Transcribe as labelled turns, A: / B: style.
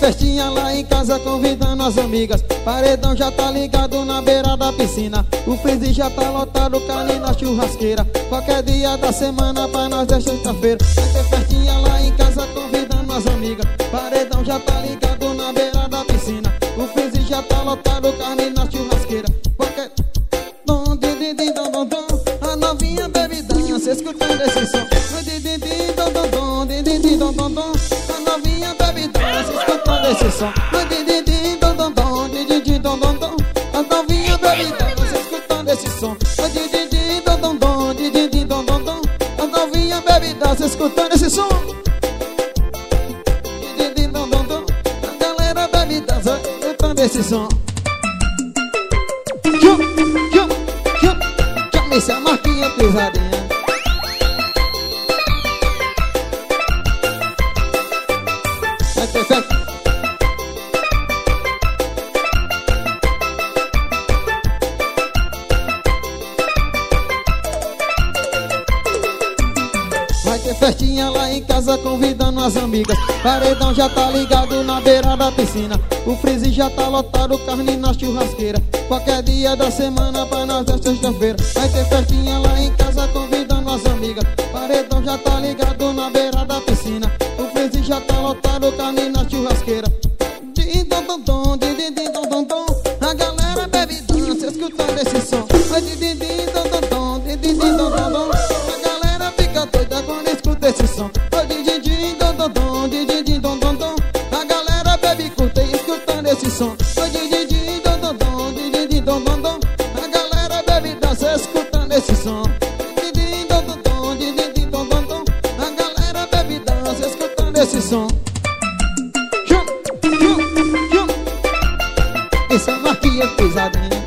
A: festinha lá em casa convidando as amigas. Paredão já tá ligado na beira da piscina. O freezer já tá lotado, carne na churrasqueira. Qualquer dia da semana pra nós é sexta-feira. Vai ter festinha lá em casa convidando as amigas. Paredão já tá ligado na beira da piscina. O freezer já tá lotado, carne na churrasqueira. Qualquer... Dom, din, din, din, dom, dom, dom. A novinha bebe dança escutando esse som. Din, din, din, dom, dom, dom. Din, din, din, dom, dom, dom. A novinha bebe dança escutando esse som. Din, din, din, dom, dom, dom. Din, din, din, dom, dom, dom. A novinha bebe dança escutando esse som. Din, din, din, dom, dom, dom. Din, din, din, dom, dom, dom. A novinha bebe dança escutando esse som. Din, din, din, dom, dom, dom. A galera bebe dança escutando esse som. Esse é a marquinha pesadinha. Vai ter festa. Vai ter festinha lá em casa convidando as amigas. Paredão já tá ligado na beira da piscina. O freezer já tá lotado, carne na churrasqueira. Qualquer dia da semana pra nós é sexta-feira. Vai ter festinha lá em casa convidando as amigas. Paredão já tá ligado na beira da piscina. O freezer já tá lotado, carne na churrasqueira. Din, dom, dom, dom, din, din, din, dom, dom, dom. A galera bebe dança escutando esse som. Din, din, din, dom, dom, dom, din, din, din, dom, dom, dom. A galera fica doida quando escuta esse som. Din, din, din, dom, dom, dom, din, din, din, dom, dom, dom. A galera bebe e curte escutando esse som. Din, din, din, dom, dom, dom, din, din, din, dom, dom, dom. A galera bebe e dança escutando esse som. Din, din, dom, dom, dom, din, din, din, dom, dom, dom. A galera bebe e dança escutando esse som. Essa marquinha pesadinha.